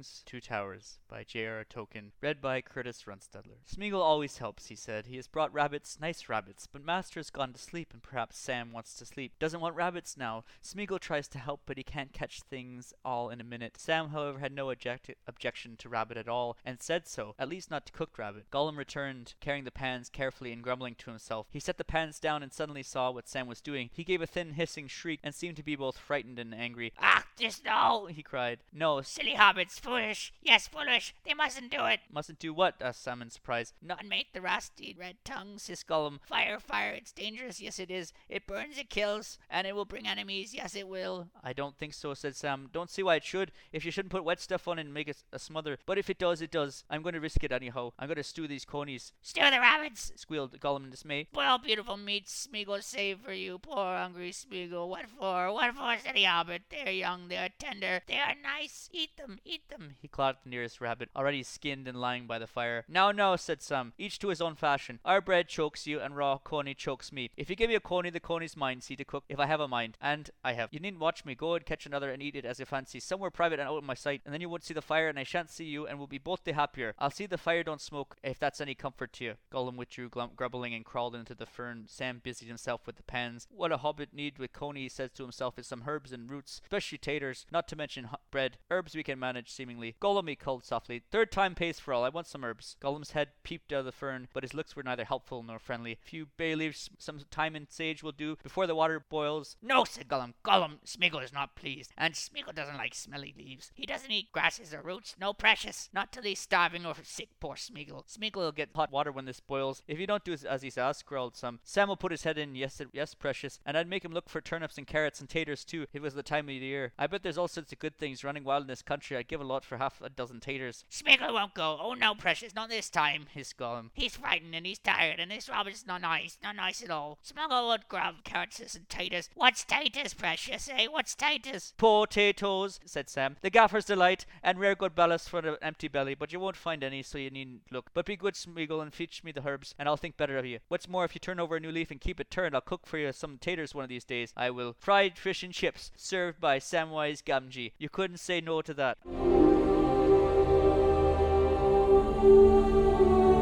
Things, Two Towers by J.R. Tolkien, read by Curtis Runstedler. Smeagol always helps, he said. He has brought rabbits, nice rabbits, but Master has gone to sleep and perhaps Sam wants to sleep. Doesn't want rabbits now. Smeagol tries to help, but he can't catch things all in a minute. Sam, however, had no objection to rabbit at all, and said so, at least not to cooked rabbit. Gollum returned, carrying the pans carefully and grumbling to himself. He set the pans down and suddenly saw what Sam was doing. He gave a thin hissing shriek and seemed to be both frightened and angry. "Ah, just no!" he cried. "No, "Silly hobbits, foolish. Yes, foolish. They mustn't do it." Mustn't do what?" asked Sam in surprise. "Not make the rusty red tongues," hissed Gollum. "Fire, fire, it's dangerous. Yes, it is. It burns, it kills, and it will bring enemies. Yes, it will." "I don't think so," said Sam. "Don't see why it should. If you shouldn't put wet stuff on it and make it a smother. But if it does, it does. I'm going to risk it anyhow. I'm going to stew these conies," "Stew the rabbits!" squealed Gollum in dismay. "Boil beautiful meats, Smeagol save for you, poor hungry Smeagol. What for? What for, silly hobbit? They're young, they're tender, they are nice. Eat them, eat them." He clawed at the nearest rabbit, already skinned and lying by the fire. "No, no," said Sam. "Each to his own fashion. Our bread chokes you, and raw coney chokes me. If you give me a coney, the coney's mine, see to cook, if I have a mind. And I have. You needn't watch me. Go and catch another and eat it as you fancy, somewhere private and out of my sight, and then you won't see the fire, and I shan't see you, and we'll be both the happier. I'll see the fire don't smoke, if that's any comfort to you." Gollum withdrew, grumbling, and crawled into the fern. Sam busied himself with the pans. "What a hobbit need with coney," he says to himself, "is some herbs and roots, especially taters, not to mention bread. Herbs we can manage, seemingly." "Gollum," he called softly, "third time pays for all. I want some herbs." Gollum's head peeped out of the fern, but his looks were neither helpful nor friendly. "A few bay leaves, some thyme and sage will do, before the water boils." "No," said Gollum. "Gollum, Smeagol is not pleased, and Smeagol doesn't like smelly leaves. He doesn't eat grasses or roots. No, precious. Not till he's starving or sick, poor Smeagol." "Smeagol will get hot water when this boils. If you don't do as he's asked," growled Sam. "Sam will put his head in, yes, precious, and I'd make him look for turnips and carrots and taters too, if it was the time of the year. I bet there's all sorts of good things running wild in this country. I'd give a lot for half a dozen taters." "Smeagol won't go. Oh, no, precious, not this time," hissed Gollum. "He's frightened and he's tired, and this rabbit's not nice at all. Smeagol won't grab carrots and taters. What's taters, precious, eh? What's taters?" "Potatoes," said Sam. "The gaffer's delight, and rare good ballast for an empty belly, but you won't find any, so you needn't look. But be good, Smeagol, and fetch me the herbs, and I'll think better of you. What's more, if you turn over a new leaf and keep it turned, I'll cook for you some taters one of these days. I will. Fried fish and chips, served by Samwise Gamgee. You couldn't say no to that."